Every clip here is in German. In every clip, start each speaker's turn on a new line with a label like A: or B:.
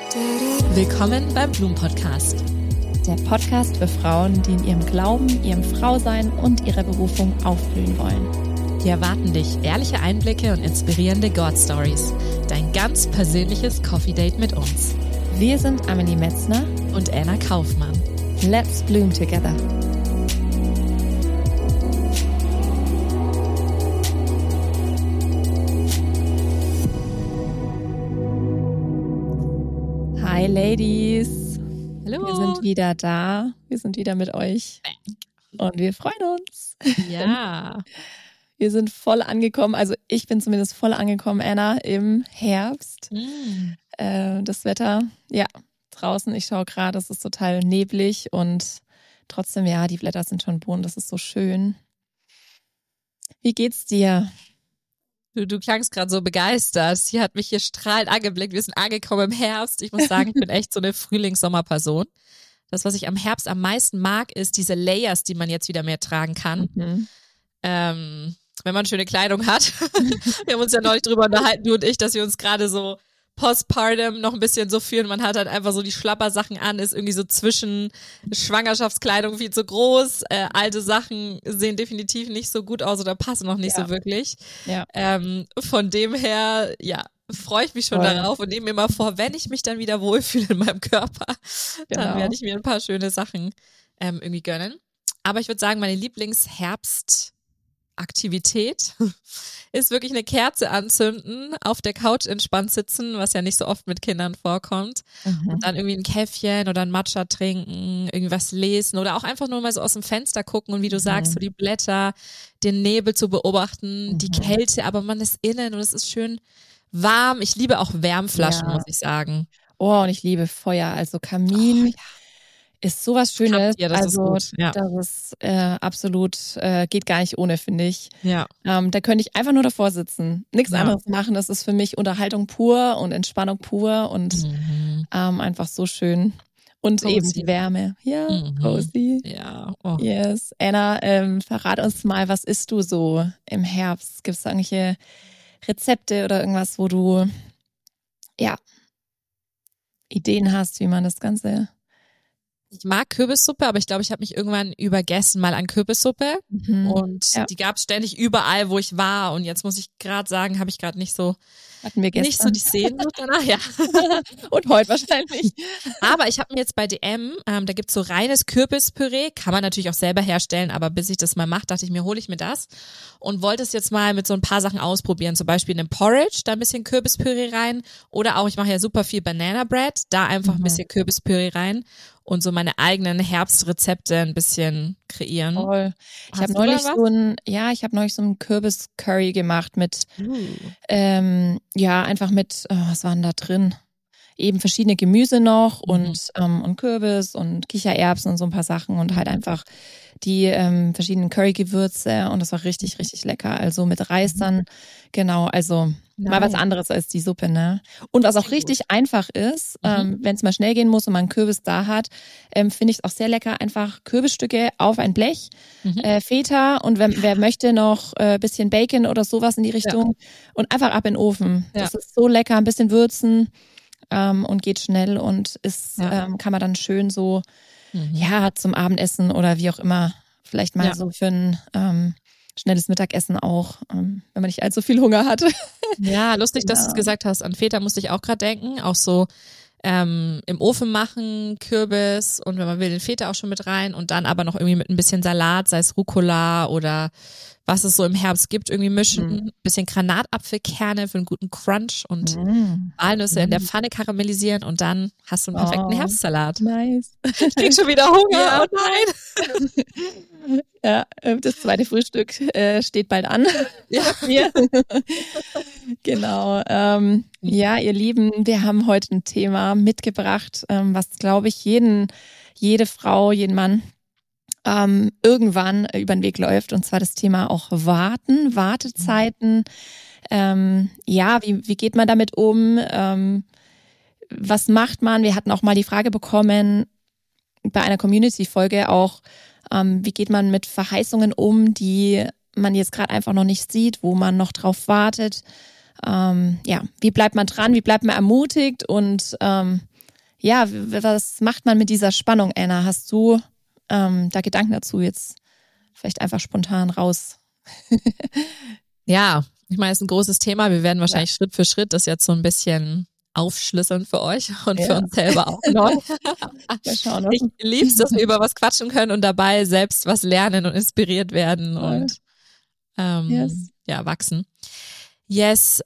A: Willkommen beim Blumen-Podcast.
B: Der Podcast für Frauen, die in ihrem Glauben, ihrem Frausein und ihrer Berufung aufblühen wollen.
A: Hier erwarten dich ehrliche Einblicke und inspirierende God-Stories. Dein ganz persönliches Coffee-Date mit uns.
B: Wir sind Amelie Metzner
A: und Anna Kaufmann.
B: Let's bloom together. Hi Ladies.
A: Hallo.
B: Wir sind wieder da. Wir sind wieder mit euch. Und wir freuen uns.
A: Ja.
B: Wir sind voll angekommen. Also ich bin zumindest voll angekommen, Anna, im Herbst. Das Wetter, ja, draußen, ich schaue gerade, es ist total neblig und trotzdem, ja, die Blätter sind schon bunt. Das ist so schön. Wie geht's dir?
A: Du klangst gerade so begeistert. Sie hat mich hier strahlend angeblickt. Wir sind angekommen im Herbst. Ich muss sagen, ich bin echt so eine Frühlings-Sommer-Person. Das, was ich am Herbst am meisten mag, ist diese Layers, die man jetzt wieder mehr tragen kann. Wenn man schöne Kleidung hat. Wir haben uns ja neulich drüber unterhalten, du und ich, dass wir uns gerade so postpartum noch ein bisschen so fühlen. Man hat halt einfach so die Schlappersachen an, ist irgendwie so zwischen Schwangerschaftskleidung viel zu groß. Alte Sachen sehen definitiv nicht so gut aus oder passen noch nicht so wirklich.
B: Ja.
A: Von dem her, ja, freue ich mich schon darauf und nehme mir mal vor, wenn ich mich dann wieder wohlfühle in meinem Körper, dann werde ich mir ein paar schöne Sachen irgendwie gönnen. Aber ich würde sagen, meine Lieblingsherbstaktivität ist wirklich eine Kerze anzünden, auf der Couch entspannt sitzen, was ja nicht so oft mit Kindern vorkommt. Und dann irgendwie ein Käffchen oder ein Matcha trinken, irgendwas lesen oder auch einfach nur mal so aus dem Fenster gucken und wie du sagst, so die Blätter, den Nebel zu beobachten, die Kälte, aber man ist innen und es ist schön warm. Ich liebe auch Wärmflaschen, muss ich sagen.
B: Oh, und ich liebe Feuer, also Kamin. Ist sowas Schönes,
A: Ja, das
B: also
A: ist gut. Ja.
B: das ist absolut, geht gar nicht ohne, finde ich.
A: Ja.
B: Da könnte ich einfach nur davor sitzen, nichts anderes machen, das ist für mich Unterhaltung pur und Entspannung pur und einfach so schön. Und
A: cozy.
B: Eben die Wärme. Ja, cozy.
A: Ja. Oh.
B: Yes. Anna, verrat uns mal, was isst du so im Herbst? Gibt es da irgendwelche Rezepte oder irgendwas, wo du, Ideen hast, wie man das Ganze...
A: Ich mag Kürbissuppe, aber ich glaube, ich habe mich irgendwann übergessen mal an Kürbissuppe und die gab es ständig überall, wo ich war und jetzt muss ich gerade sagen, habe ich gerade nicht so die Sehnsucht danach, ja.
B: Und heute wahrscheinlich.
A: Aber ich habe mir jetzt bei DM, da gibt's so reines Kürbispüree, kann man natürlich auch selber herstellen, aber bis ich das mal mache, dachte ich mir, hole ich mir das und wollte es jetzt mal mit so ein paar Sachen ausprobieren, zum Beispiel in einem Porridge, da ein bisschen Kürbispüree rein oder auch, ich mache ja super viel Banana Bread, da einfach ein bisschen Kürbispüree rein und so meine eigenen Herbstrezepte ein bisschen kreieren.
B: Toll. Ich habe neulich so ein Kürbis-Curry gemacht mit, einfach mit, was war denn da drin? Eben verschiedene Gemüse noch und Kürbis und Kichererbsen und so ein paar Sachen und halt einfach die verschiedenen Curry-Gewürze und das war richtig, richtig lecker. Also mit Reis dann, genau, also mal was anderes als die Suppe, ne? Und was auch richtig einfach ist, wenn es mal schnell gehen muss und man einen Kürbis da hat, finde ich es auch sehr lecker, einfach Kürbisstücke auf ein Blech, Feta und wer möchte noch bisschen Bacon oder sowas in die Richtung und einfach ab in den Ofen. Ja. Das ist so lecker, ein bisschen würzen und geht schnell und ist kann man dann schön so zum Abendessen oder wie auch immer, vielleicht mal so für ein schnelles Mittagessen auch, wenn man nicht allzu viel Hunger hat.
A: Ja, lustig, dass du es gesagt hast. An Feta musste ich auch gerade denken. Auch so im Ofen machen, Kürbis und wenn man will, den Feta auch schon mit rein und dann aber noch irgendwie mit ein bisschen Salat, sei es Rucola oder was es so im Herbst gibt, irgendwie mischen. Bisschen Granatapfelkerne für einen guten Crunch und Walnüsse in der Pfanne karamellisieren und dann hast du einen perfekten Herbstsalat.
B: Nice.
A: Ich krieg schon wieder Hunger.
B: Ja.
A: Oh nein.
B: Ja, das zweite Frühstück steht bald an.
A: Ja.
B: Genau. Ihr Lieben, wir haben heute ein Thema mitgebracht, was, glaube ich, jede Frau, jeden Mann irgendwann über den Weg läuft. Und zwar das Thema auch Wartezeiten. Wie geht man damit um? Was macht man? Wir hatten auch mal die Frage bekommen bei einer Community-Folge auch, wie geht man mit Verheißungen um, die man jetzt gerade einfach noch nicht sieht, wo man noch drauf wartet. Wie bleibt man dran? Wie bleibt man ermutigt? Und ja, was macht man mit dieser Spannung, Anna? Hast du da Gedanken dazu jetzt vielleicht einfach spontan raus?
A: Ja, ich meine, es ist ein großes Thema. Wir werden wahrscheinlich Schritt für Schritt das jetzt so ein bisschen aufschlüsseln für euch und für uns selber auch noch. Ich liebe es, dass wir über was quatschen können und dabei selbst was lernen und inspiriert werden und wachsen. Yes,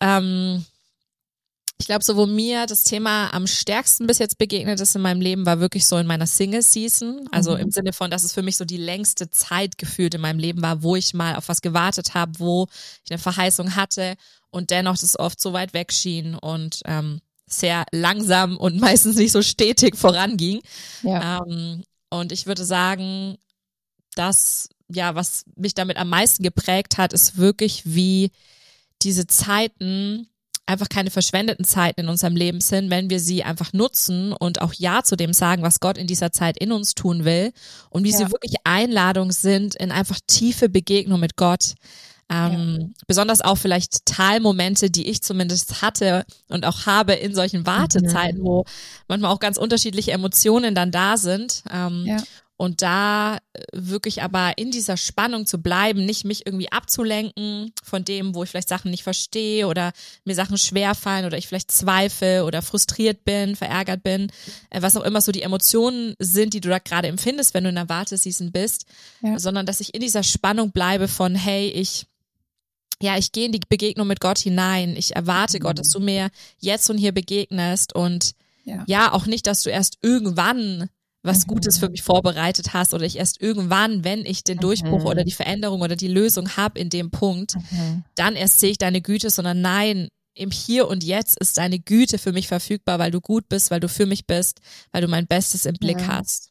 A: ich glaube, so wo mir das Thema am stärksten bis jetzt begegnet ist in meinem Leben, war wirklich so in meiner Single-Season. Also im Sinne von, dass es für mich so die längste Zeit gefühlt in meinem Leben war, wo ich mal auf was gewartet habe, wo ich eine Verheißung hatte und dennoch das oft so weit weg schien und sehr langsam und meistens nicht so stetig voranging. Ja. Und ich würde sagen, dass, ja, was mich damit am meisten geprägt hat, ist wirklich, wie diese Zeiten einfach keine verschwendeten Zeiten in unserem Leben sind, wenn wir sie einfach nutzen und auch Ja zu dem sagen, was Gott in dieser Zeit in uns tun will und wie sie wirklich Einladung sind in einfach tiefe Begegnung mit Gott. Besonders auch vielleicht Teilmomente, die ich zumindest hatte und auch habe in solchen Wartezeiten, wo manchmal auch ganz unterschiedliche Emotionen dann da sind. Und da wirklich aber in dieser Spannung zu bleiben, nicht mich irgendwie abzulenken von dem, wo ich vielleicht Sachen nicht verstehe oder mir Sachen schwerfallen oder ich vielleicht zweifle oder frustriert bin, verärgert bin, was auch immer so die Emotionen sind, die du da gerade empfindest, wenn du in der Warteseason bist, sondern dass ich in dieser Spannung bleibe von, hey, ich gehe in die Begegnung mit Gott hinein, ich erwarte Gott, dass du mir jetzt und hier begegnest und auch nicht, dass du erst irgendwann was Gutes für mich vorbereitet hast oder ich erst irgendwann, wenn ich den Durchbruch oder die Veränderung oder die Lösung habe in dem Punkt, dann erst sehe ich deine Güte, sondern nein, im Hier und Jetzt ist deine Güte für mich verfügbar, weil du gut bist, weil du für mich bist, weil du mein Bestes im Blick hast.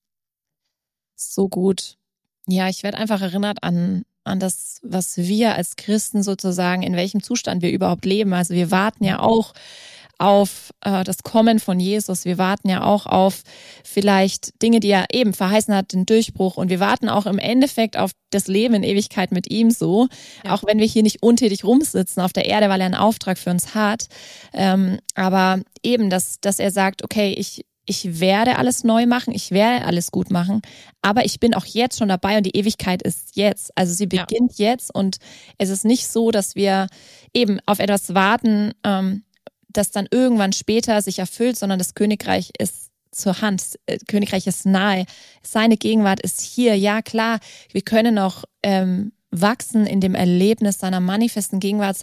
B: So gut. Ja, ich werde einfach erinnert an das, was wir als Christen sozusagen, in welchem Zustand wir überhaupt leben. Also wir warten ja auch auf das Kommen von Jesus. Wir warten ja auch auf vielleicht Dinge, die er eben verheißen hat, den Durchbruch. Und wir warten auch im Endeffekt auf das Leben in Ewigkeit mit ihm so. Ja. Auch wenn wir hier nicht untätig rumsitzen auf der Erde, weil er einen Auftrag für uns hat. Aber eben, dass er sagt, okay, ich werde alles neu machen, ich werde alles gut machen, aber ich bin auch jetzt schon dabei und die Ewigkeit ist jetzt. Also sie beginnt jetzt und es ist nicht so, dass wir eben auf etwas warten, das dann irgendwann später sich erfüllt, sondern das Königreich ist zur Hand, Königreich ist nahe, seine Gegenwart ist hier. Ja klar, wir können auch wachsen in dem Erlebnis seiner manifesten Gegenwart,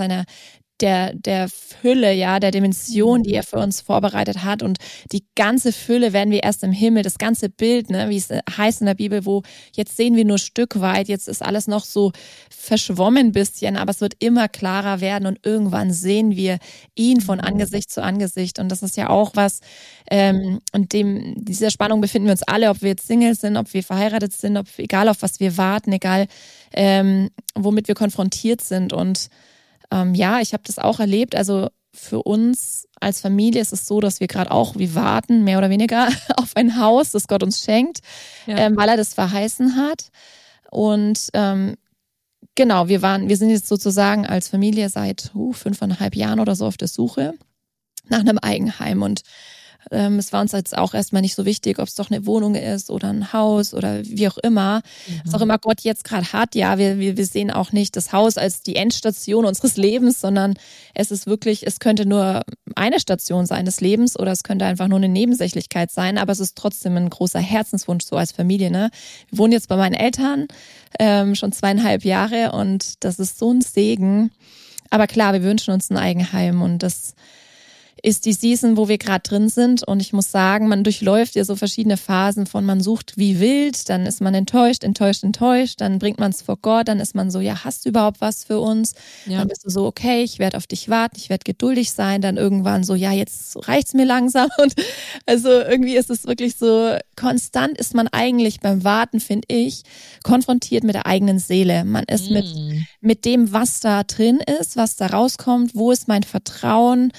B: der Fülle, der Dimension, die er für uns vorbereitet hat und die ganze Fülle werden wir erst im Himmel, das ganze Bild, wie es heißt in der Bibel, wo jetzt sehen wir nur Stück weit, jetzt ist alles noch so verschwommen ein bisschen, aber es wird immer klarer werden und irgendwann sehen wir ihn von Angesicht zu Angesicht und das ist ja auch was, und dieser Spannung befinden wir uns alle, ob wir jetzt Single sind, ob wir verheiratet sind, egal auf was wir warten, egal womit wir konfrontiert sind und ich habe das auch erlebt. Also für uns als Familie ist es so, dass wir gerade auch, wir warten mehr oder weniger auf ein Haus, das Gott uns schenkt, weil er das verheißen hat. Und genau, wir sind jetzt sozusagen als Familie seit 5,5 Jahren oder so auf der Suche nach einem Eigenheim und es war uns jetzt auch erstmal nicht so wichtig, ob es doch eine Wohnung ist oder ein Haus oder wie auch immer. Was auch immer Gott jetzt gerade hat. Ja, wir sehen auch nicht das Haus als die Endstation unseres Lebens, sondern es ist wirklich, es könnte nur eine Station sein des Lebens oder es könnte einfach nur eine Nebensächlichkeit sein, aber es ist trotzdem ein großer Herzenswunsch so als Familie. Ne? Wir wohnen jetzt bei meinen Eltern schon 2,5 Jahre und das ist so ein Segen. Aber klar, wir wünschen uns ein Eigenheim und das ist die Season, wo wir gerade drin sind und ich muss sagen, man durchläuft ja so verschiedene Phasen von man sucht wie wild, dann ist man enttäuscht, dann bringt man es vor Gott, dann ist man so, ja, hast du überhaupt was für uns? Ja. Dann bist du so, okay, ich werde auf dich warten, ich werde geduldig sein, dann irgendwann so, ja, jetzt reicht's mir langsam und also irgendwie ist es wirklich so, konstant ist man eigentlich beim Warten, finde ich, konfrontiert mit der eigenen Seele. Man ist mit dem, was da drin ist, was da rauskommt, wo ist mein Vertrauen,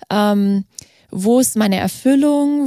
B: wo ist meine Erfüllung,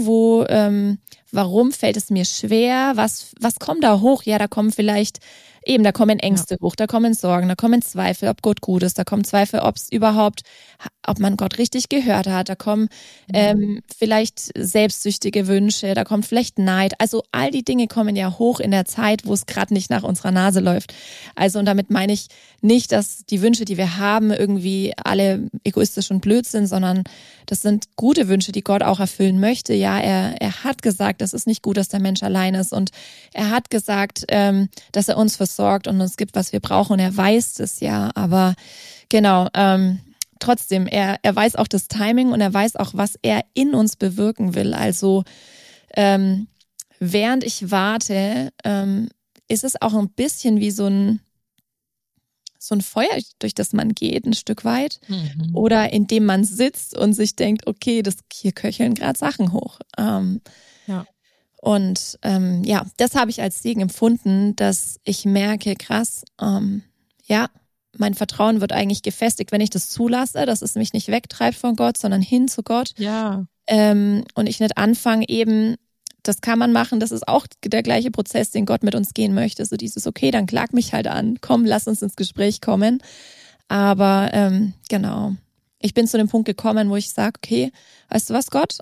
B: warum fällt es mir schwer, was kommt da hoch? Ja, da kommen vielleicht da kommen Ängste hoch, da kommen Sorgen, da kommen Zweifel, ob Gott gut ist, da kommen Zweifel, ob es überhaupt ob man Gott richtig gehört hat. Da kommen vielleicht selbstsüchtige Wünsche, da kommt vielleicht Neid. Also all die Dinge kommen ja hoch in der Zeit, wo es gerade nicht nach unserer Nase läuft. Also und damit meine ich nicht, dass die Wünsche, die wir haben, irgendwie alle egoistisch und blöd sind, sondern das sind gute Wünsche, die Gott auch erfüllen möchte. Ja, er hat gesagt, es ist nicht gut, dass der Mensch allein ist und er hat gesagt, dass er uns versorgt und uns gibt, was wir brauchen und er weiß es ja, aber genau, trotzdem, er weiß auch das Timing und er weiß auch, was er in uns bewirken will. Also während ich warte, ist es auch ein bisschen wie so ein Feuer, durch das man geht, ein Stück weit. Mhm. Oder in dem man sitzt und sich denkt, okay, hier köcheln gerade Sachen hoch.
A: Ja.
B: Und das habe ich als Segen empfunden, dass ich merke, krass, mein Vertrauen wird eigentlich gefestigt, wenn ich das zulasse, dass es mich nicht wegtreibt von Gott, sondern hin zu Gott.
A: Ja.
B: Und ich nicht anfange eben, das kann man machen, das ist auch der gleiche Prozess, den Gott mit uns gehen möchte. So dieses, okay, dann klag mich halt an, komm, lass uns ins Gespräch kommen. Aber genau, ich bin zu dem Punkt gekommen, wo ich sage, okay, weißt du was, Gott?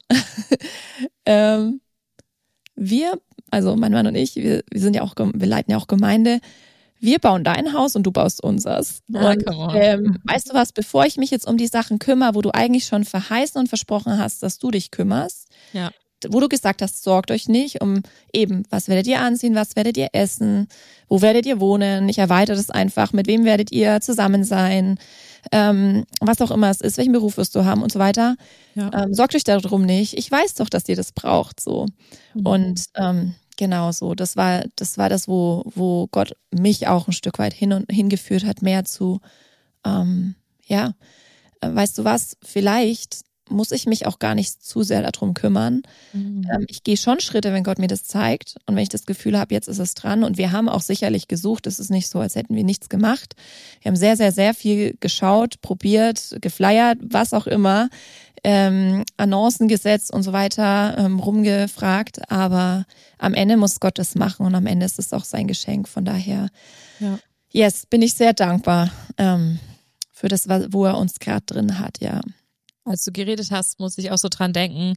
B: Also mein Mann und ich, wir leiten ja auch Gemeinde, wir bauen dein Haus und du baust unseres.
A: Ja,
B: und weißt du was, bevor ich mich jetzt um die Sachen kümmere, wo du eigentlich schon verheißen und versprochen hast, dass du dich kümmerst,
A: ja.
B: Wo du gesagt hast, sorgt euch nicht um eben, was werdet ihr anziehen, was werdet ihr essen, wo werdet ihr wohnen, ich erweitere das einfach, mit wem werdet ihr zusammen sein, was auch immer es ist, welchen Beruf wirst du haben und so weiter. Ja. Sorgt euch darum nicht, ich weiß doch, dass ihr das braucht, so. Mhm. Und genau so, das war das, wo Gott mich auch ein Stück weit hingeführt hat, mehr zu, weißt du was, vielleicht muss ich mich auch gar nicht zu sehr darum kümmern. Mhm. Ich gehe schon Schritte, wenn Gott mir das zeigt und wenn ich das Gefühl habe, jetzt ist es dran und wir haben auch sicherlich gesucht, es ist nicht so, als hätten wir nichts gemacht. Wir haben sehr, sehr, sehr viel geschaut, probiert, geflyert, was auch immer, Annoncen gesetzt und so weiter, rumgefragt, aber am Ende muss Gott das machen und am Ende ist es auch sein Geschenk, von daher bin ich sehr dankbar für das, wo er uns gerade drin hat, ja.
A: Als du geredet hast, muss ich auch so dran denken,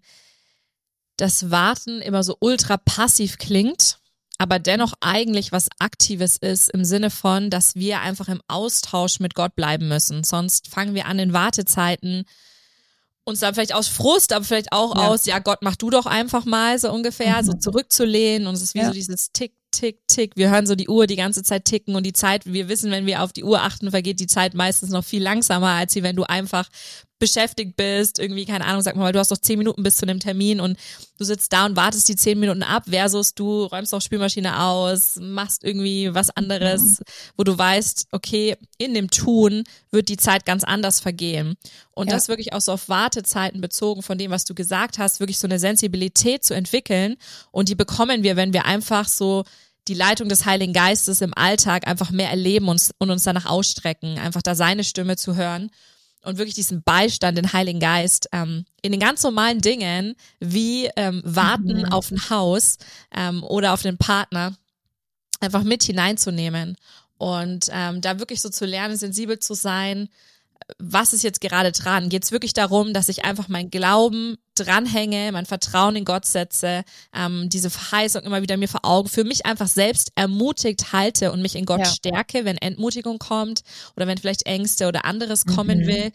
A: dass Warten immer so ultra passiv klingt, aber dennoch eigentlich was Aktives ist im Sinne von, dass wir einfach im Austausch mit Gott bleiben müssen. Sonst fangen wir an in Wartezeiten uns dann vielleicht aus Frust, aber vielleicht auch aus, ja Gott, mach du doch einfach mal so ungefähr, so zurückzulehnen und es ist wie so dieses Tick, Tick, Tick. Wir hören so die Uhr die ganze Zeit ticken und die Zeit, wir wissen, wenn wir auf die Uhr achten, vergeht die Zeit meistens noch viel langsamer, als wenn du einfach beschäftigt bist, irgendwie, keine Ahnung, sag mal, du hast doch 10 Minuten bis zu einem Termin und du sitzt da und wartest die 10 Minuten ab versus du räumst doch Spülmaschine aus, machst irgendwie was anderes, wo du weißt, okay, in dem Tun wird die Zeit ganz anders vergehen. Und das wirklich auch so auf Wartezeiten bezogen von dem, was du gesagt hast, wirklich so eine Sensibilität zu entwickeln und die bekommen wir, wenn wir einfach so die Leitung des Heiligen Geistes im Alltag einfach mehr erleben und uns danach ausstrecken, einfach da seine Stimme zu hören. Und wirklich diesen Beistand, den Heiligen Geist, in den ganz normalen Dingen wie Warten auf ein Haus oder auf den Partner einfach mit hineinzunehmen und da wirklich so zu lernen, sensibel zu sein, was ist jetzt gerade dran? Geht es wirklich darum, dass ich einfach meinen Glauben dranhänge, mein Vertrauen in Gott setze, diese Verheißung immer wieder mir vor Augen, für mich einfach selbst ermutigt halte und mich in Gott stärke, wenn Entmutigung kommt oder wenn vielleicht Ängste oder anderes kommen will?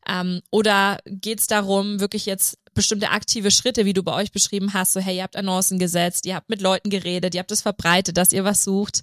A: Oder geht es darum, wirklich jetzt bestimmte aktive Schritte, wie du bei euch beschrieben hast, so hey, ihr habt Annoncen gesetzt, ihr habt mit Leuten geredet, ihr habt es verbreitet, dass ihr was sucht.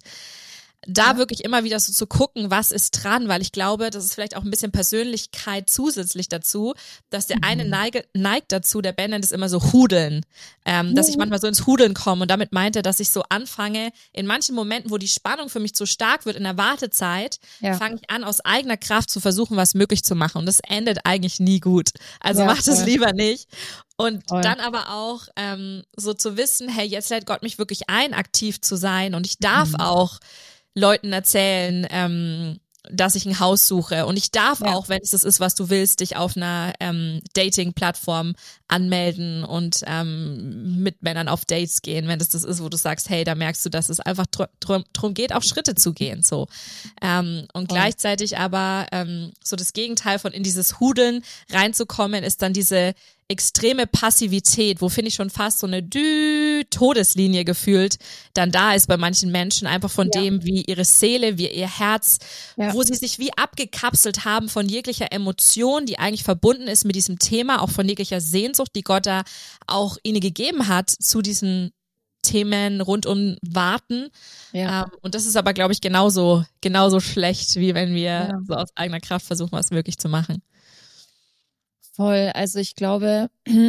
A: Da wirklich immer wieder so zu gucken, was ist dran, weil ich glaube, das ist vielleicht auch ein bisschen Persönlichkeit zusätzlich dazu, dass der eine neigt dazu, der Ben nennt es immer so Hudeln, dass ich manchmal so ins Hudeln komme und damit meint er, dass ich so anfange, in manchen Momenten, wo die Spannung für mich zu stark wird in der Wartezeit, fange ich an, aus eigener Kraft zu versuchen, was möglich zu machen und das endet eigentlich nie gut. Also macht es lieber nicht. Und dann aber auch so zu wissen, hey, jetzt lädt Gott mich wirklich ein, aktiv zu sein und ich darf auch Leuten erzählen, dass ich ein Haus suche. Und ich darf auch, wenn es das ist, was du willst, dich auf einer Dating-Plattform anmelden und mit Männern auf Dates gehen, wenn das ist, wo du sagst, hey, da merkst du, dass es einfach drum geht, auch Schritte zu gehen. So. Und gleichzeitig aber so das Gegenteil von in dieses Hudeln reinzukommen, ist dann diese extreme Passivität, wo finde ich schon fast so eine Todeslinie gefühlt dann da ist bei manchen Menschen, einfach von dem, wie ihre Seele, wie ihr Herz, wo sie sich wie abgekapselt haben von jeglicher Emotion, die eigentlich verbunden ist mit diesem Thema, auch von jeglicher Sehnsucht, die Gott da auch ihnen gegeben hat zu diesen Themen rund um Warten. Und das ist aber, glaube ich, genauso schlecht, wie wenn wir so aus eigener Kraft versuchen, was möglich zu machen.
B: Voll. Also ich glaube,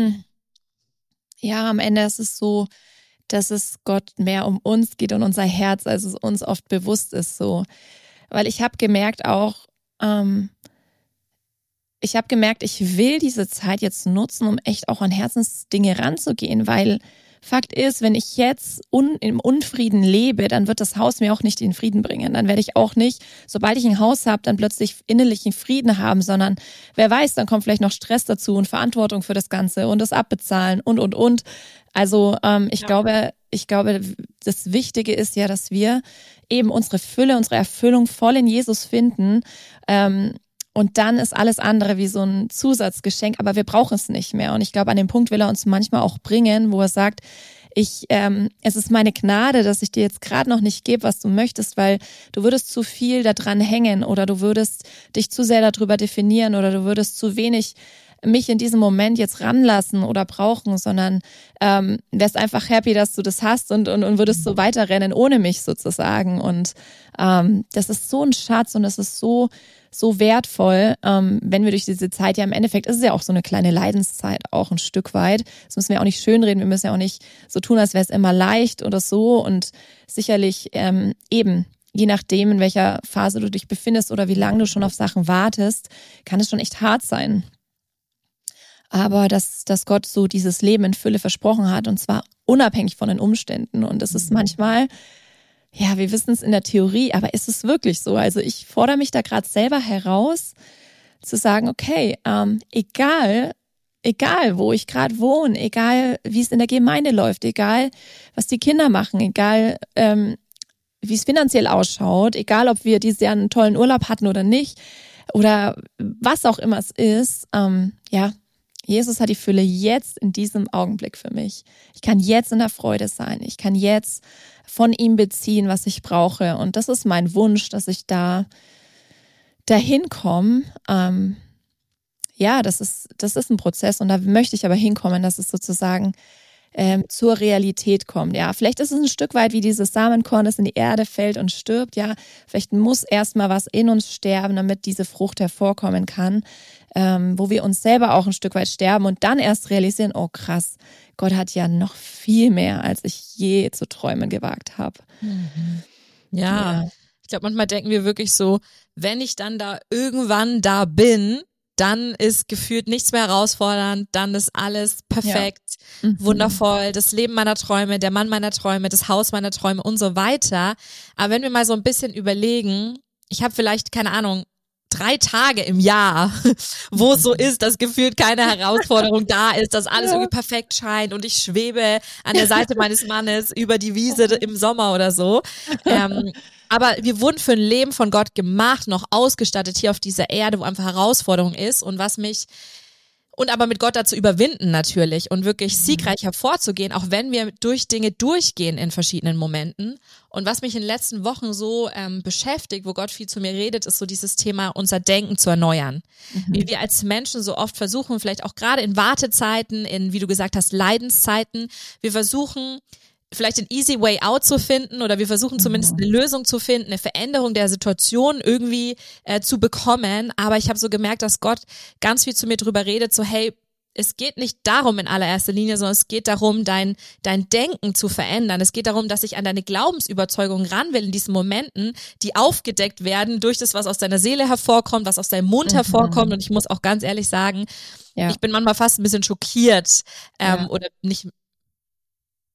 B: am Ende ist es so, dass es Gott mehr um uns geht und unser Herz, als es uns oft bewusst ist so. Weil ich habe gemerkt auch, ich will diese Zeit jetzt nutzen, um echt auch an Herzensdinge ranzugehen, weil Fakt ist, wenn ich jetzt im Unfrieden lebe, dann wird das Haus mir auch nicht den Frieden bringen. Dann werde ich auch nicht, sobald ich ein Haus habe, dann plötzlich innerlichen Frieden haben, sondern wer weiß, dann kommt vielleicht noch Stress dazu und Verantwortung für das Ganze und das Abbezahlen und. Also ich glaube, das Wichtige ist ja, dass wir eben unsere Fülle, unsere Erfüllung voll in Jesus finden. Und dann ist alles andere wie so ein Zusatzgeschenk, aber wir brauchen es nicht mehr. Und ich glaube, an dem Punkt will er uns manchmal auch bringen, wo er sagt, es ist meine Gnade, dass ich dir jetzt gerade noch nicht gebe, was du möchtest, weil du würdest zu viel da dran hängen oder du würdest dich zu sehr darüber definieren oder du würdest zu wenig mich in diesem Moment jetzt ranlassen oder brauchen, sondern wärst einfach happy, dass du das hast und würdest so weiterrennen ohne mich sozusagen. Und das ist so ein Schatz und das ist so wertvoll, wenn wir durch diese Zeit, ja im Endeffekt ist es ja auch so eine kleine Leidenszeit, auch ein Stück weit. Das müssen wir auch nicht schönreden, wir müssen ja auch nicht so tun, als wäre es immer leicht oder so. Und sicherlich eben, je nachdem, in welcher Phase du dich befindest oder wie lange du schon auf Sachen wartest, kann es schon echt hart sein. Aber dass Gott so dieses Leben in Fülle versprochen hat und zwar unabhängig von den Umständen. Und das ist manchmal, ja, wir wissen es in der Theorie, aber ist es wirklich so? Also ich fordere mich da gerade selber heraus, zu sagen, okay, egal wo ich gerade wohne, egal wie es in der Gemeinde läuft, egal was die Kinder machen, egal wie es finanziell ausschaut, egal ob wir dieses Jahr einen tollen Urlaub hatten oder nicht oder was auch immer es ist, Jesus hat die Fülle jetzt in diesem Augenblick für mich. Ich kann jetzt in der Freude sein. Ich kann jetzt von ihm beziehen, was ich brauche. Und das ist mein Wunsch, dass ich dahin komme. Das ist ein Prozess und da möchte ich aber hinkommen, dass es sozusagen zur Realität kommt. Ja, vielleicht ist es ein Stück weit wie dieses Samenkorn, das in die Erde fällt und stirbt. Ja, vielleicht muss erstmal was in uns sterben, damit diese Frucht hervorkommen kann, wo wir uns selber auch ein Stück weit sterben und dann erst realisieren, oh krass, Gott hat ja noch viel mehr, als ich je zu träumen gewagt habe.
A: Ja, ich glaube, manchmal denken wir wirklich so, wenn ich dann da irgendwann da bin, dann ist gefühlt nichts mehr herausfordernd, dann ist alles perfekt, wundervoll, das Leben meiner Träume, der Mann meiner Träume, das Haus meiner Träume und so weiter. Aber wenn wir mal so ein bisschen überlegen, ich habe vielleicht, keine Ahnung, 3 Tage im Jahr, wo es so ist, dass gefühlt keine Herausforderung da ist, dass alles irgendwie perfekt scheint und ich schwebe an der Seite meines Mannes über die Wiese im Sommer oder so. Aber wir wurden für ein Leben von Gott gemacht, noch ausgestattet hier auf dieser Erde, wo einfach Herausforderung ist und aber mit Gott dazu überwinden natürlich und wirklich siegreich hervorzugehen, auch wenn wir durch Dinge durchgehen in verschiedenen Momenten. Und was mich in den letzten Wochen so beschäftigt, wo Gott viel zu mir redet, ist so dieses Thema, unser Denken zu erneuern. Wie wir als Menschen so oft versuchen, vielleicht auch gerade in Wartezeiten, in, wie du gesagt hast, Leidenszeiten, wir versuchen, vielleicht den easy way out zu finden oder wir versuchen zumindest eine Lösung zu finden, eine Veränderung der Situation irgendwie zu bekommen. Aber ich habe so gemerkt, dass Gott ganz viel zu mir drüber redet, so hey, es geht nicht darum in allererster Linie, sondern es geht darum, dein Denken zu verändern. Es geht darum, dass ich an deine Glaubensüberzeugung ran will in diesen Momenten, die aufgedeckt werden durch das, was aus deiner Seele hervorkommt, was aus deinem Mund hervorkommt. Und ich muss auch ganz ehrlich sagen, ich bin manchmal fast ein bisschen schockiert oder nicht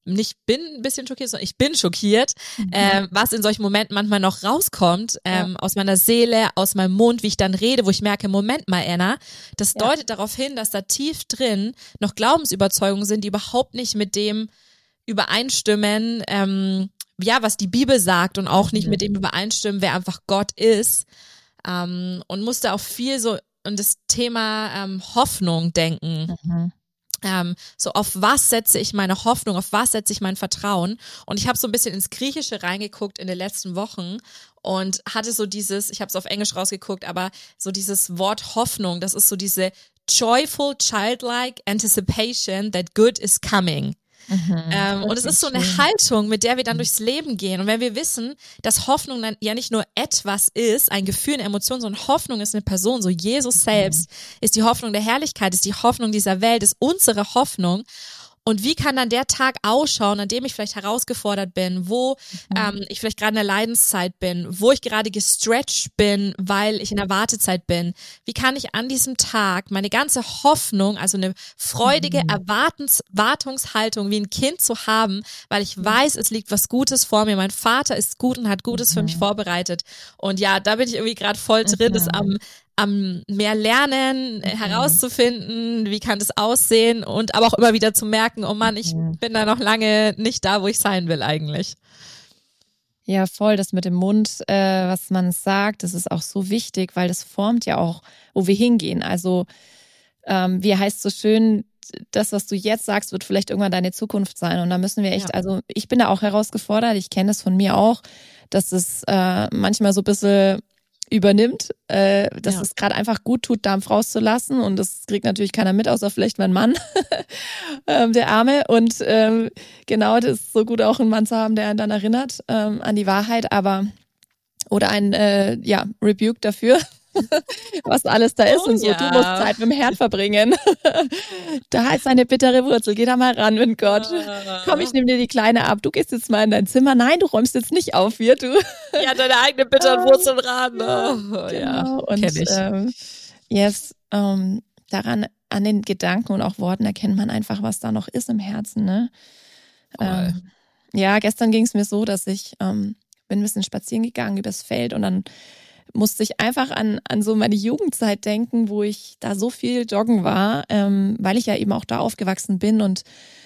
A: nicht bin ein bisschen schockiert, sondern ich bin schockiert, was in solchen Momenten manchmal noch rauskommt, aus meiner Seele, aus meinem Mund, wie ich dann rede, wo ich merke, Moment mal, Anna, das deutet darauf hin, dass da tief drin noch Glaubensüberzeugungen sind, die überhaupt nicht mit dem übereinstimmen, was die Bibel sagt und auch nicht mit dem übereinstimmen, wer einfach Gott ist, und musste auch viel so an das Thema Hoffnung denken. So, auf was setze ich meine Hoffnung, auf was setze ich mein Vertrauen? Und ich habe so ein bisschen ins Griechische reingeguckt in den letzten Wochen und hatte so dieses, ich habe es auf Englisch rausgeguckt, aber so dieses Wort Hoffnung, das ist so diese joyful, childlike anticipation that good is coming. Und es ist so eine Haltung, mit der wir dann durchs Leben gehen. Und wenn wir wissen, dass Hoffnung dann ja nicht nur etwas ist, ein Gefühl, eine Emotion, sondern Hoffnung ist eine Person, so Jesus selbst ist die Hoffnung der Herrlichkeit, ist die Hoffnung dieser Welt, ist unsere Hoffnung. Und wie kann dann der Tag ausschauen, an dem ich vielleicht herausgefordert bin, wo ich vielleicht gerade in der Leidenszeit bin, wo ich gerade gestretched bin, weil ich in der Wartezeit bin? Wie kann ich an diesem Tag meine ganze Hoffnung, also eine freudige Erwartungshaltung wie ein Kind zu haben, weil ich weiß, es liegt was Gutes vor mir, mein Vater ist gut und hat Gutes für mich vorbereitet. Und ja, da bin ich irgendwie gerade voll drin, das am mehr lernen, herauszufinden, wie kann das aussehen und aber auch immer wieder zu merken, oh Mann, ich bin da noch lange nicht da, wo ich sein will eigentlich.
B: Ja, voll, das mit dem Mund, was man sagt, das ist auch so wichtig, weil das formt ja auch, wo wir hingehen. Also, wie heißt so schön, das, was du jetzt sagst, wird vielleicht irgendwann deine Zukunft sein. Und da müssen wir echt, also ich bin da auch herausgefordert, ich kenne das von mir auch, dass es manchmal so ein bisschen übernimmt, dass es gerade einfach gut tut, Dampf rauszulassen, und das kriegt natürlich keiner mit, außer vielleicht mein Mann, der Arme, und genau, das ist so gut, auch einen Mann zu haben, der einen dann erinnert an die Wahrheit, aber oder ein Rebuke dafür, was alles da ist und so. Du musst Zeit mit dem Herrn verbringen. Da ist eine bittere Wurzel. Geh da mal ran mit Gott. Komm, ich nehme dir die Kleine ab. Du gehst jetzt mal in dein Zimmer. Nein, du räumst jetzt nicht auf hier, du.
A: Ja, deine eigenen bitteren Wurzeln ran. Oh,
B: genau. Und kenn ich. Daran, an den Gedanken und auch Worten erkennt man einfach, was da noch ist im Herzen. Ne? Gestern ging es mir so, dass ich bin ein bisschen spazieren gegangen übers Feld, und dann musste ich einfach an so meine Jugendzeit denken, wo ich da so viel joggen war, weil ich ja eben auch da aufgewachsen bin, und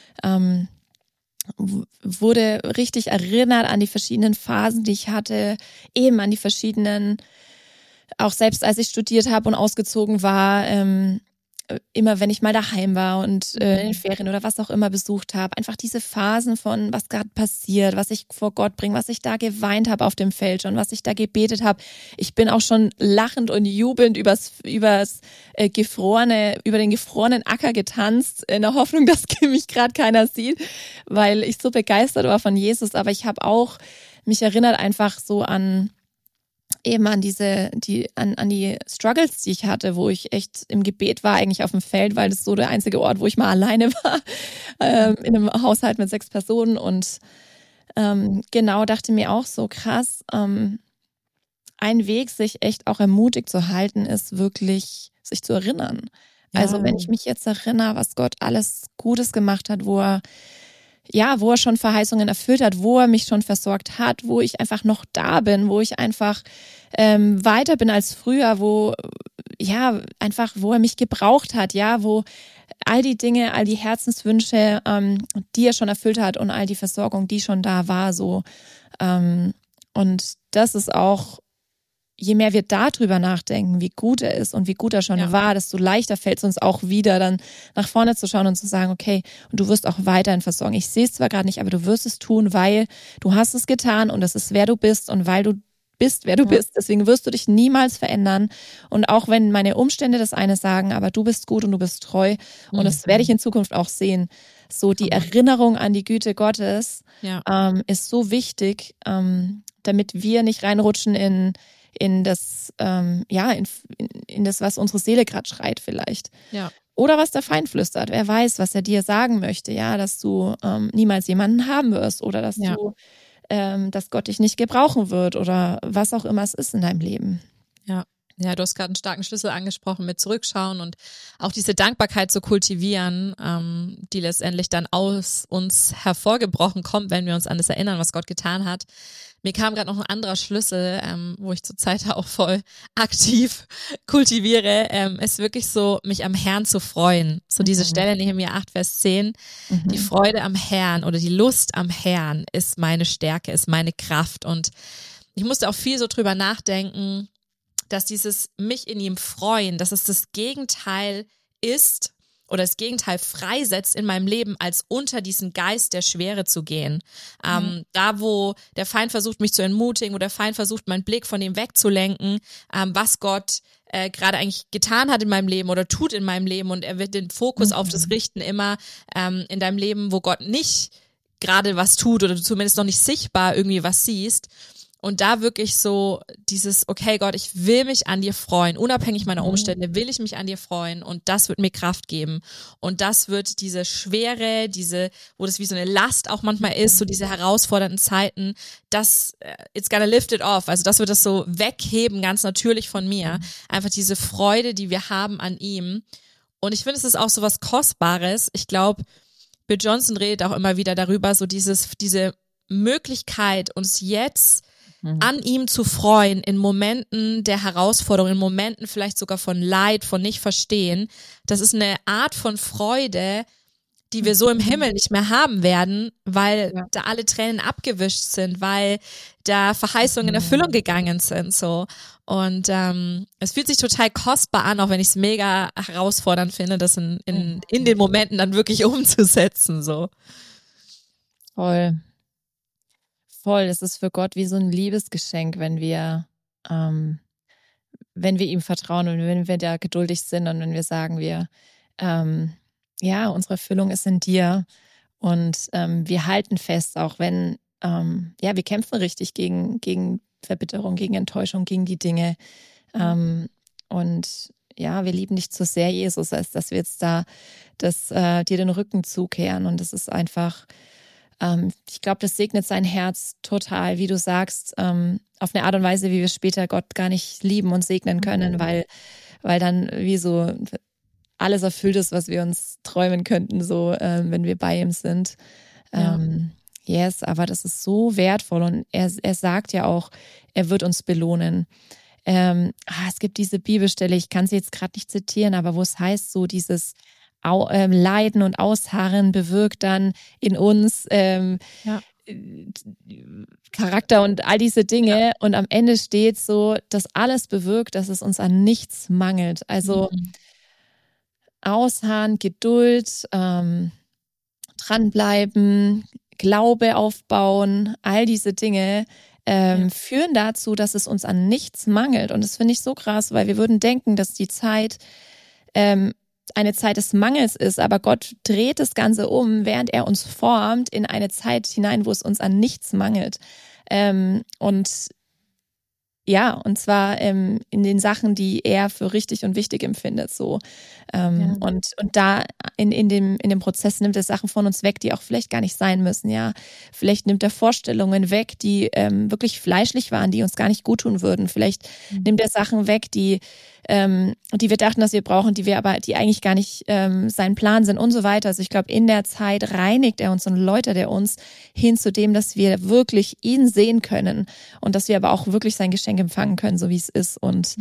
B: wurde richtig erinnert an die verschiedenen Phasen, die ich hatte, eben an die verschiedenen, auch selbst als ich studiert habe und ausgezogen war, immer wenn ich mal daheim war und in den Ferien oder was auch immer besucht habe, einfach diese Phasen von, was gerade passiert, was ich vor Gott bringe, was ich da geweint habe auf dem Feld schon, was ich da gebetet habe. Ich bin auch schon lachend und jubelnd über den gefrorenen Acker getanzt, in der Hoffnung, dass mich gerade keiner sieht, weil ich so begeistert war von Jesus. Aber ich habe auch mich erinnert einfach so an eben an die Struggles, die ich hatte, wo ich echt im Gebet war, eigentlich auf dem Feld, weil das so der einzige Ort, wo ich mal alleine war, in einem Haushalt mit 6 Personen, und genau, dachte mir auch so krass, ein Weg, sich echt auch ermutigt zu halten, ist wirklich, sich zu erinnern. Also wenn ich mich jetzt erinnere, was Gott alles Gutes gemacht hat, wo er schon Verheißungen erfüllt hat, wo er mich schon versorgt hat, wo ich einfach noch da bin, wo ich einfach weiter bin als früher, wo er mich gebraucht hat, wo all die Dinge, all die Herzenswünsche, die er schon erfüllt hat, und all die Versorgung, die schon da war, so. Und das ist auch, je mehr wir darüber nachdenken, wie gut er ist und wie gut er schon war, desto leichter fällt es uns auch wieder, dann nach vorne zu schauen und zu sagen, okay, und du wirst auch weiterhin versorgen. Ich sehe es zwar gerade nicht, aber du wirst es tun, weil du hast es getan, und das ist, wer du bist, und weil du bist, wer du bist. Deswegen wirst du dich niemals verändern. Und auch wenn meine Umstände das eine sagen, aber du bist gut und du bist treu, und das werde ich in Zukunft auch sehen. So die Erinnerung an die Güte Gottes ist so wichtig, damit wir nicht reinrutschen in das, in das, was unsere Seele gerade schreit vielleicht.
A: Ja.
B: Oder was der Feind flüstert. Wer weiß, was er dir sagen möchte, dass du niemals jemanden haben wirst, oder dass dass Gott dich nicht gebrauchen wird, oder was auch immer es ist in deinem Leben.
A: Ja. Ja, du hast gerade einen starken Schlüssel angesprochen mit Zurückschauen und auch diese Dankbarkeit zu kultivieren, die letztendlich dann aus uns hervorgebrochen kommt, wenn wir uns an das erinnern, was Gott getan hat. Mir kam gerade noch ein anderer Schlüssel, wo ich zurzeit auch voll aktiv kultiviere, ist wirklich so, mich am Herrn zu freuen. So diese Stelle Nehemia 8, Vers 10, die Freude am Herrn oder die Lust am Herrn ist meine Stärke, ist meine Kraft. Und ich musste auch viel so drüber nachdenken, dass dieses mich in ihm freuen, dass es das Gegenteil ist oder das Gegenteil freisetzt in meinem Leben, als unter diesen Geist der Schwere zu gehen. Da, wo der Feind versucht, mich zu entmutigen, wo der Feind versucht, meinen Blick von dem wegzulenken, was Gott gerade eigentlich getan hat in meinem Leben oder tut in meinem Leben, und er wird den Fokus auf das richten immer in deinem Leben, wo Gott nicht gerade was tut oder du zumindest noch nicht sichtbar irgendwie was siehst. Und da wirklich so dieses, okay Gott, ich will mich an dir freuen, unabhängig meiner Umstände will ich mich an dir freuen, und das wird mir Kraft geben. Und das wird diese Schwere, wo das wie so eine Last auch manchmal ist, so diese herausfordernden Zeiten, it's gonna lift it off. Also das wird das so wegheben, ganz natürlich von mir. Einfach diese Freude, die wir haben an ihm. Und ich finde, es ist auch so was Kostbares. Ich glaube, Bill Johnson redet auch immer wieder darüber, so diese Möglichkeit, uns jetzt an ihm zu freuen in Momenten der Herausforderung, in Momenten vielleicht sogar von Leid, von Nicht-Verstehen. Das ist eine Art von Freude, die wir so im Himmel nicht mehr haben werden, weil da alle Tränen abgewischt sind, weil da Verheißungen in Erfüllung gegangen sind, so. Und es fühlt sich total kostbar an, auch wenn ich es mega herausfordernd finde, das in den Momenten dann wirklich umzusetzen, so.
B: Voll, es ist für Gott wie so ein Liebesgeschenk, wenn wir ihm vertrauen und wenn wir da geduldig sind und wenn wir sagen, unsere Erfüllung ist in dir, und wir halten fest, auch wenn, wir kämpfen richtig gegen Verbitterung, gegen Enttäuschung, gegen die Dinge. Und wir lieben dich so sehr, Jesus, als dass wir jetzt da dir den Rücken zukehren, und das ist einfach, ich glaube, das segnet sein Herz total, wie du sagst, auf eine Art und Weise, wie wir später Gott gar nicht lieben und segnen können, weil dann wie so alles erfüllt ist, was wir uns träumen könnten, so wenn wir bei ihm sind. Aber das ist so wertvoll, und er sagt ja auch, er wird uns belohnen. Es gibt diese Bibelstelle, ich kann sie jetzt gerade nicht zitieren, aber wo es heißt, so dieses Leiden und Ausharren bewirkt dann in uns Charakter und all diese Dinge. Und am Ende steht so, dass alles bewirkt, dass es uns an nichts mangelt. Also Ausharren, Geduld, dranbleiben, Glaube aufbauen, all diese Dinge führen dazu, dass es uns an nichts mangelt. Und das finde ich so krass, weil wir würden denken, dass die Zeit eine Zeit des Mangels ist, aber Gott dreht das Ganze um, während er uns formt, in eine Zeit hinein, wo es uns an nichts mangelt. Und zwar in den Sachen, die er für richtig und wichtig empfindet, so. Und da in dem Prozess nimmt er Sachen von uns weg, die auch vielleicht gar nicht sein müssen, ja. Vielleicht nimmt er Vorstellungen weg, die wirklich fleischlich waren, die uns gar nicht gut tun würden. Vielleicht nimmt er Sachen weg, die wir dachten, dass wir brauchen, die eigentlich gar nicht sein Plan sind und so weiter. Also ich glaube, in der Zeit reinigt er uns und läutert er uns hin zu dem, dass wir wirklich ihn sehen können und dass wir aber auch wirklich sein Geschenk empfangen können, so wie es ist. Und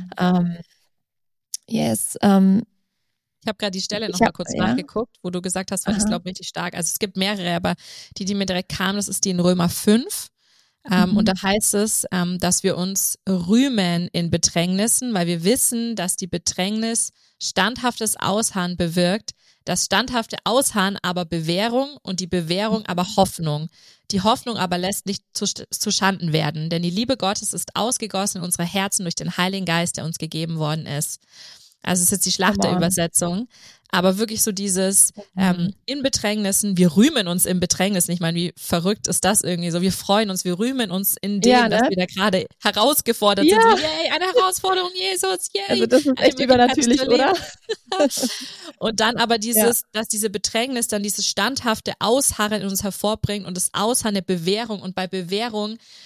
A: ich habe gerade die Stelle noch mal kurz nachgeguckt, wo du gesagt hast, weil ich glaube richtig stark. Also es gibt mehrere, aber die mir direkt kam, das ist die in Römer 5. Und da heißt es, dass wir uns rühmen in Bedrängnissen, weil wir wissen, dass die Bedrängnis standhaftes Ausharren bewirkt, das standhafte Ausharren aber Bewährung und die Bewährung aber Hoffnung. Die Hoffnung aber lässt nicht zu Schanden werden, denn die Liebe Gottes ist ausgegossen in unsere Herzen durch den Heiligen Geist, der uns gegeben worden ist. Also es ist jetzt die Schlachterübersetzung, aber wirklich so dieses in Bedrängnissen, wir rühmen uns in Bedrängnissen. Ich meine, wie verrückt ist das irgendwie so? Wir freuen uns, wir rühmen uns in dem, dass wir da gerade herausgefordert sind. So, yay, eine Herausforderung, Jesus, yay.
B: Also das ist echt übernatürlich, oder?
A: Und dann aber dass diese Bedrängnis dann dieses standhafte Ausharren in uns hervorbringt und das Ausharren eine Bewährung, und bei Bewährung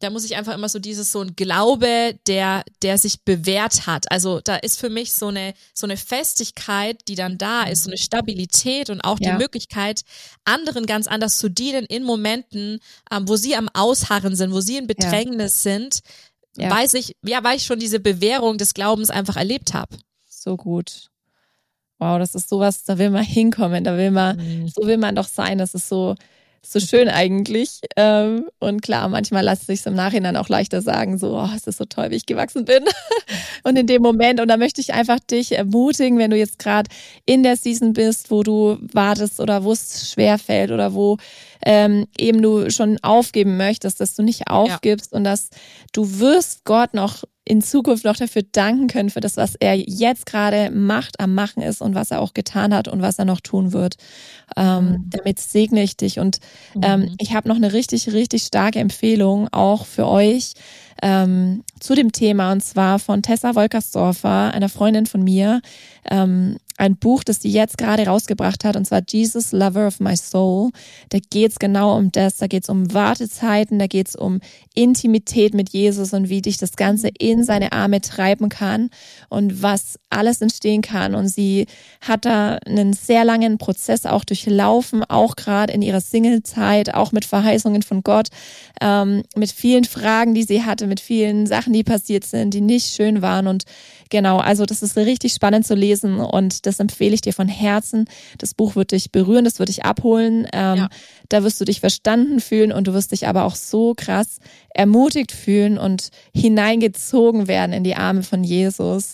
A: da muss ich einfach immer so so ein Glaube, der sich bewährt hat. Also da ist für mich so eine Festigkeit, die dann da ist, so eine Stabilität und auch die Möglichkeit, anderen ganz anders zu dienen in Momenten, wo sie am Ausharren sind, wo sie in Bedrängnis sind, weil ich schon diese Bewährung des Glaubens einfach erlebt habe.
B: So gut. Wow, das ist sowas, da will man hinkommen, so will man doch sein, das ist so schön eigentlich. Und klar, manchmal lässt es sich im Nachhinein auch leichter sagen, so, oh, es ist so toll, wie ich gewachsen bin. Und in dem Moment, und da möchte ich einfach dich ermutigen, wenn du jetzt gerade in der Season bist, wo du wartest oder wo es schwerfällt oder wo eben du schon aufgeben möchtest, dass du nicht aufgibst und dass du wirst Gott noch in Zukunft noch dafür danken können, für das, was er jetzt gerade macht, am Machen ist und was er auch getan hat und was er noch tun wird. Damit segne ich dich. Und ich habe noch eine richtig, richtig starke Empfehlung auch für euch zu dem Thema, und zwar von Tessa Wolkersdorfer, einer Freundin von mir, ein Buch, das sie jetzt gerade rausgebracht hat, und zwar Jesus, Lover of My Soul. Da geht's genau um das, da geht's um Wartezeiten, da geht's um Intimität mit Jesus und wie dich das Ganze in seine Arme treiben kann und was alles entstehen kann. Und sie hat da einen sehr langen Prozess auch durchlaufen, auch gerade in ihrer Singlezeit, auch mit Verheißungen von Gott, mit vielen Fragen, die sie hatte, mit vielen Sachen, die passiert sind, die nicht schön waren. Und genau, also das ist richtig spannend zu lesen und das empfehle ich dir von Herzen. Das Buch wird dich berühren, das wird dich abholen. Da wirst du dich verstanden fühlen und du wirst dich aber auch so krass ermutigt fühlen und hineingezogen werden in die Arme von Jesus.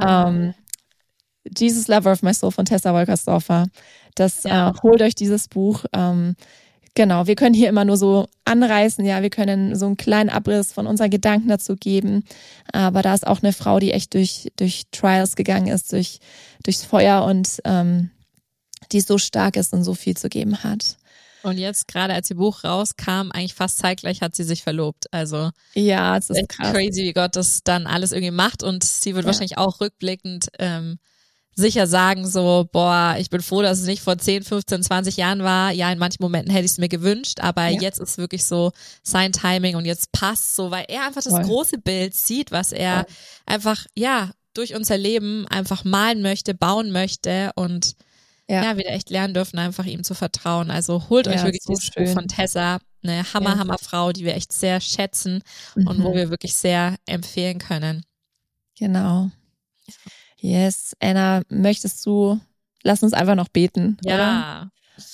B: Jesus, Lover of My Soul von Tessa Wolkersdorfer. Holt euch dieses Buch. Genau, wir können hier immer nur so anreißen, wir können so einen kleinen Abriss von unseren Gedanken dazu geben, aber da ist auch eine Frau, die echt durch Trials gegangen ist, durchs Feuer und die so stark ist und so viel zu geben hat.
A: Und jetzt, gerade als ihr Buch rauskam, eigentlich fast zeitgleich hat sie sich verlobt. Also
B: ja, es ist
A: krass. Crazy, wie Gott das dann alles irgendwie macht, und sie wird wahrscheinlich auch rückblickend sicher sagen so, boah, ich bin froh, dass es nicht vor 10, 15, 20 Jahren war. Ja, in manchen Momenten hätte ich es mir gewünscht, aber jetzt ist wirklich so sein Timing und jetzt passt so, weil er einfach das große Bild sieht, was er einfach, durch unser Leben einfach malen möchte, bauen möchte und wieder echt lernen dürfen, einfach ihm zu vertrauen. Also holt euch wirklich dieses Buch von Tessa, eine Hammerfrau, die wir echt sehr schätzen und wo wir wirklich sehr empfehlen können.
B: Genau. Yes, Anna, lass uns einfach noch beten,
A: oder?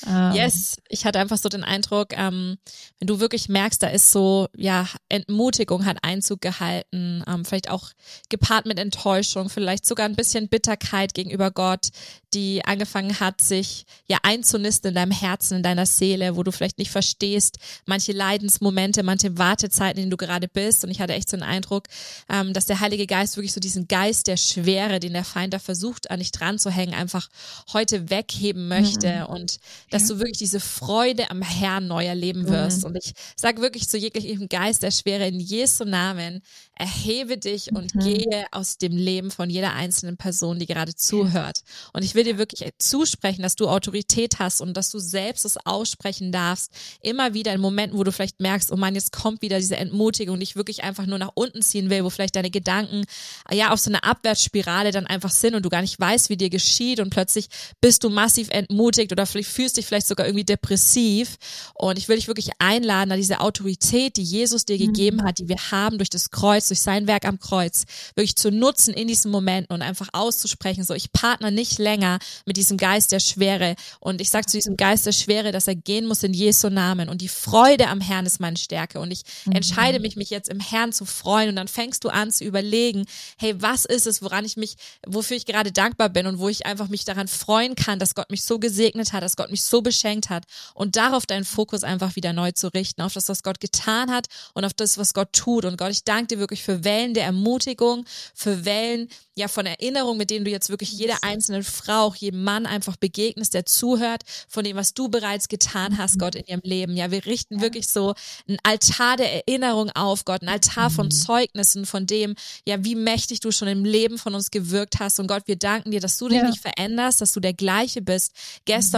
A: Yes, ich hatte einfach so den Eindruck, wenn du wirklich merkst, da ist so, Entmutigung hat Einzug gehalten, vielleicht auch gepaart mit Enttäuschung, vielleicht sogar ein bisschen Bitterkeit gegenüber Gott, die angefangen hat, sich einzunisten in deinem Herzen, in deiner Seele, wo du vielleicht nicht verstehst, manche Leidensmomente, manche Wartezeiten, in denen du gerade bist. Und ich hatte echt so den Eindruck, dass der Heilige Geist wirklich so diesen Geist der Schwere, den der Feind da versucht, an dich dran zu hängen, einfach heute wegheben möchte und dass du wirklich diese Freude am Herrn neu erleben wirst. Und ich sage wirklich zu jeglichem Geist der Schwere in Jesu Namen, erhebe dich und gehe aus dem Leben von jeder einzelnen Person, die gerade zuhört. Und ich will dir wirklich zusprechen, dass du Autorität hast und dass du selbst es aussprechen darfst. Immer wieder in Momenten, wo du vielleicht merkst, oh Mann, jetzt kommt wieder diese Entmutigung, die ich wirklich einfach nur nach unten ziehen will, wo vielleicht deine Gedanken auf so eine Abwärtsspirale dann einfach sind und du gar nicht weißt, wie dir geschieht und plötzlich bist du massiv entmutigt oder fühlst dich vielleicht sogar irgendwie depressiv. Und ich will dich wirklich einladen, da diese Autorität, die Jesus dir gegeben hat, die wir haben durch das Kreuz, durch sein Werk am Kreuz, wirklich zu nutzen in diesen Momenten und einfach auszusprechen, so ich partner nicht länger mit diesem Geist der Schwere und ich sage zu diesem Geist der Schwere, dass er gehen muss in Jesu Namen und die Freude am Herrn ist meine Stärke und ich entscheide mich jetzt im Herrn zu freuen und dann fängst du an zu überlegen, hey, was ist es, wofür ich gerade dankbar bin und wo ich einfach mich daran freuen kann, dass Gott mich so gesegnet hat, dass Gott mich so beschenkt hat und darauf deinen Fokus einfach wieder neu zu richten, auf das, was Gott getan hat und auf das, was Gott tut. Und Gott, ich danke dir wirklich für Wellen der Ermutigung, für Wellen von Erinnerung, mit denen du jetzt wirklich jeder einzelnen Frau, auch jedem Mann einfach begegnest, der zuhört, von dem, was du bereits getan hast, Gott, in ihrem Leben. Ja, wir richten wirklich so einen Altar der Erinnerung auf, Gott, einen Altar von Zeugnissen, von dem, wie mächtig du schon im Leben von uns gewirkt hast. Und Gott, wir danken dir, dass du dich nicht veränderst, dass du der Gleiche bist, gestern, heute und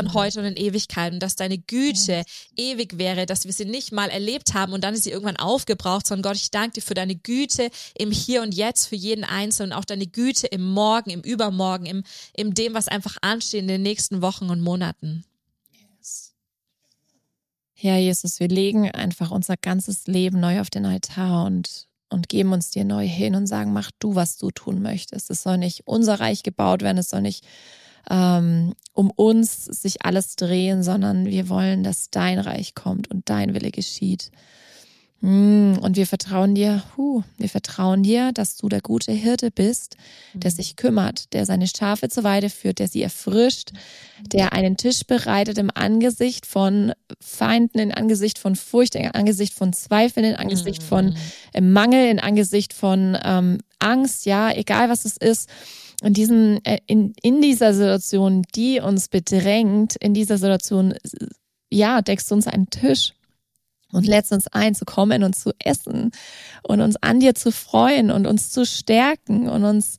A: schon in Ewigkeit und dass deine Güte ewig wäre, dass wir sie nicht mal erlebt haben und dann ist sie irgendwann aufgebraucht, sondern Gott, ich danke dir für deine Güte im Hier und Jetzt für jeden Einzelnen und auch deine Güte im Morgen, im Übermorgen, im dem, was einfach ansteht in den nächsten Wochen und Monaten.
B: Ja, Jesus, wir legen einfach unser ganzes Leben neu auf den Altar und geben uns dir neu hin und sagen, mach du, was du tun möchtest. Es soll nicht unser Reich gebaut werden, es soll nicht um uns sich alles drehen, sondern wir wollen, dass dein Reich kommt und dein Wille geschieht. Und wir vertrauen dir, dass du der gute Hirte bist, der sich kümmert, der seine Schafe zur Weide führt, der sie erfrischt, der einen Tisch bereitet im Angesicht von Feinden, im Angesicht von Furcht, im Angesicht von Zweifeln, im Angesicht von Mangel, im Angesicht von Angst, ja, egal was es ist. Und in dieser Situation, die uns bedrängt, in dieser Situation, ja, deckst du uns einen Tisch und lädst uns ein, zu kommen und zu essen und uns an dir zu freuen und uns zu stärken und uns,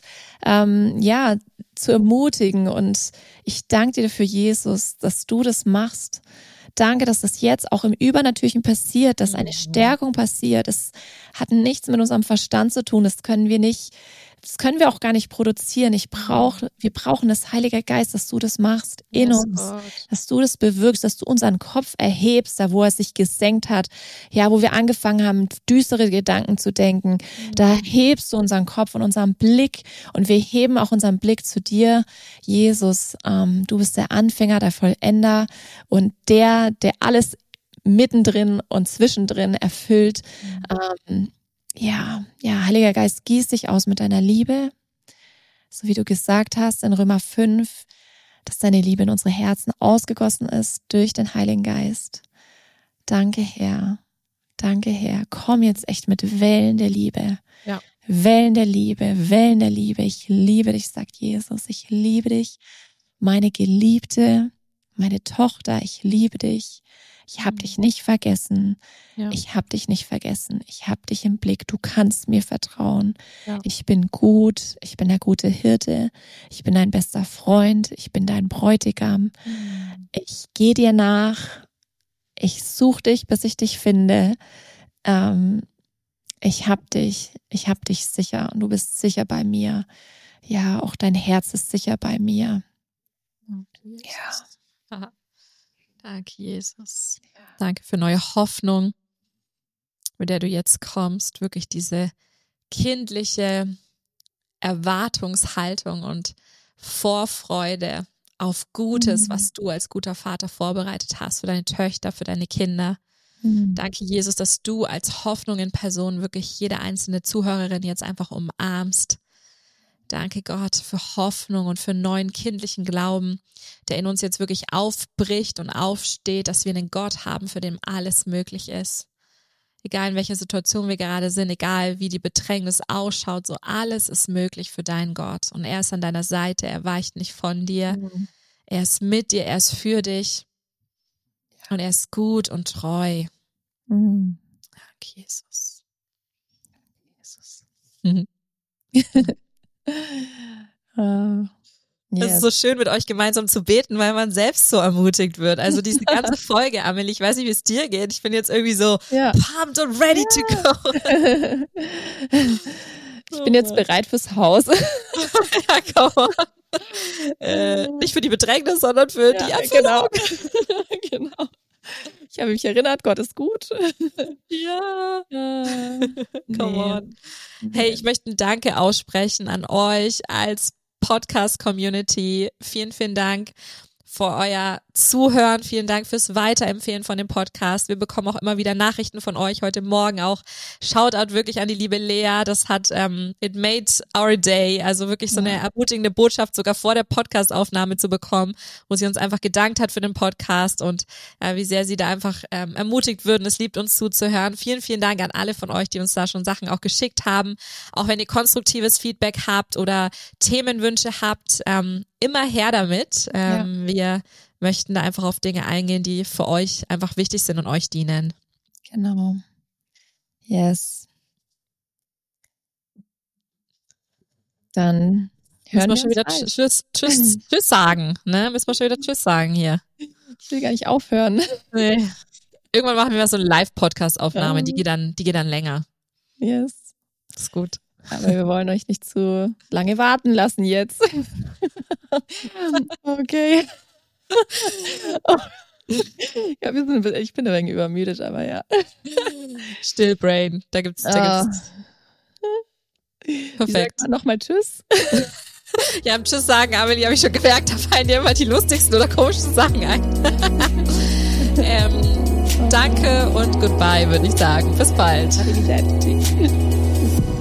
B: zu ermutigen. Und ich danke dir dafür, Jesus, dass du das machst. Danke, dass das jetzt auch im Übernatürlichen passiert, dass eine Stärkung passiert. Das hat nichts mit unserem Verstand zu tun. Das können wir auch gar nicht produzieren. Wir brauchen das Heilige Geist, dass du das machst in uns, Gott. Dass du das bewirkst, dass du unseren Kopf erhebst, da wo er sich gesenkt hat, ja, wo wir angefangen haben, düstere Gedanken zu denken. Da hebst du unseren Kopf und unseren Blick und wir heben auch unseren Blick zu dir, Jesus. Du bist der Anfänger, der Vollender und der alles mittendrin und zwischendrin erfüllt. Ja, Heiliger Geist, gieß dich aus mit deiner Liebe, so wie du gesagt hast in Römer 5, dass deine Liebe in unsere Herzen ausgegossen ist durch den Heiligen Geist. Danke, Herr. Danke, Herr. Komm jetzt echt mit Wellen der Liebe.
A: Ja.
B: Wellen der Liebe, Wellen der Liebe. Ich liebe dich, sagt Jesus. Ich liebe dich, meine Geliebte, meine Tochter. Ich liebe dich. Ich habe dich nicht vergessen. Ja. Ich habe dich nicht vergessen. Ich habe dich im Blick. Du kannst mir vertrauen. Ja. Ich bin gut. Ich bin der gute Hirte. Ich bin dein bester Freund. Ich bin dein Bräutigam. Ich gehe dir nach. Ich suche dich, bis ich dich finde. Ich hab dich sicher und du bist sicher bei mir. Ja, auch dein Herz ist sicher bei mir.
A: Okay. Ja. Danke, Jesus. Danke für neue Hoffnung, mit der du jetzt kommst. Wirklich diese kindliche Erwartungshaltung und Vorfreude auf Gutes, was du als guter Vater vorbereitet hast für deine Töchter, für deine Kinder. Danke, Jesus, dass du als Hoffnung in Person wirklich jede einzelne Zuhörerin jetzt einfach umarmst. Danke, Gott, für Hoffnung und für neuen kindlichen Glauben, der in uns jetzt wirklich aufbricht und aufsteht, dass wir einen Gott haben, für den alles möglich ist. Egal in welcher Situation wir gerade sind, egal wie die Bedrängnis ausschaut, so alles ist möglich für deinen Gott. Und er ist an deiner Seite, er weicht nicht von dir, er ist mit dir, er ist für dich und er ist gut und treu. Danke, Jesus. Es ist so schön, mit euch gemeinsam zu beten, weil man selbst so ermutigt wird. Also diese ganze Folge, Amelie, ich weiß nicht, wie es dir geht. Ich bin jetzt irgendwie so pumped and ready to go.
B: Ich bin jetzt bereit fürs Haus.
A: Ja, komm mal. Nicht für die Bedrängnis, sondern für die Erfüllung.
B: Genau. Ich habe mich erinnert, Gott ist gut.
A: Ja. Come on. Hey, ich möchte ein Danke aussprechen an euch als Podcast-Community. Vielen, vielen Dank für euer Zuhören. Vielen Dank fürs Weiterempfehlen von dem Podcast. Wir bekommen auch immer wieder Nachrichten von euch. Heute Morgen auch Shoutout wirklich an die liebe Lea. Das hat it made our day. Also wirklich so eine ermutigende Botschaft sogar vor der Podcastaufnahme zu bekommen, wo sie uns einfach gedankt hat für den Podcast und wie sehr sie da einfach ermutigt würden. Es liebt uns zuzuhören. Vielen, vielen Dank an alle von euch, die uns da schon Sachen auch geschickt haben. Auch wenn ihr konstruktives Feedback habt oder Themenwünsche habt, immer her damit. Wir möchten da einfach auf Dinge eingehen, die für euch einfach wichtig sind und euch dienen.
B: Genau. Yes. Dann hören wir
A: schon wieder Tschüss sagen, ne? Müssen wir schon wieder Tschüss sagen hier.
B: Ich will gar nicht aufhören.
A: Nee. Irgendwann machen wir mal so eine Live-Podcast-Aufnahme,
B: Ja.
A: die geht dann länger.
B: Yes.
A: Das ist gut.
B: Aber wir wollen euch nicht zu lange warten lassen jetzt. Okay. Ja, ich bin ein wenig übermüdet, aber ja.
A: Stillbrain. Da gibt's
B: Wie
A: perfekt.
B: sagt man nochmal Tschüss?
A: Ja, am Tschüss sagen, Amelie, habe ich schon gemerkt, da fallen dir immer die lustigsten oder komischsten Sachen ein. Danke und goodbye, würde ich sagen. Bis bald.
B: Arrivederci.